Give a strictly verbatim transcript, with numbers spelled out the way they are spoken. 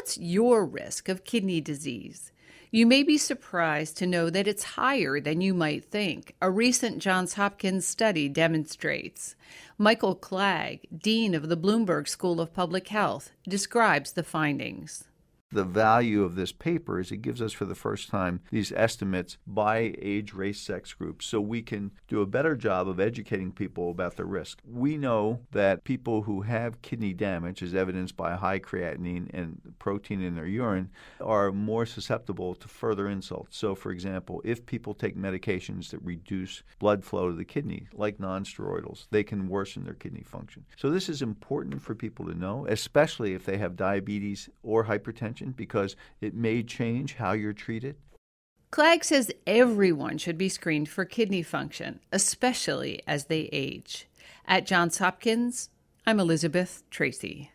what's your risk of kidney disease? You may be surprised to know that it's higher than you might think. A recent Johns Hopkins study demonstrates. Michael Clegg, Dean of the Bloomberg School of Public Health, describes the findings. The value of this paper is it gives us for the first time these estimates by age, race, sex groups, so we can do a better job of educating people about the risk. We know that people who have kidney damage, as evidenced by high creatinine and protein in their urine, are more susceptible to further insults. So, for example, if people take medications that reduce blood flow to the kidney, like nonsteroidals, they can worsen their kidney function. So this is important for people to know, especially if they have diabetes or hypertension, because it may change how you're treated. Clegg says everyone should be screened for kidney function, especially as they age. At Johns Hopkins, I'm Elizabeth Tracy.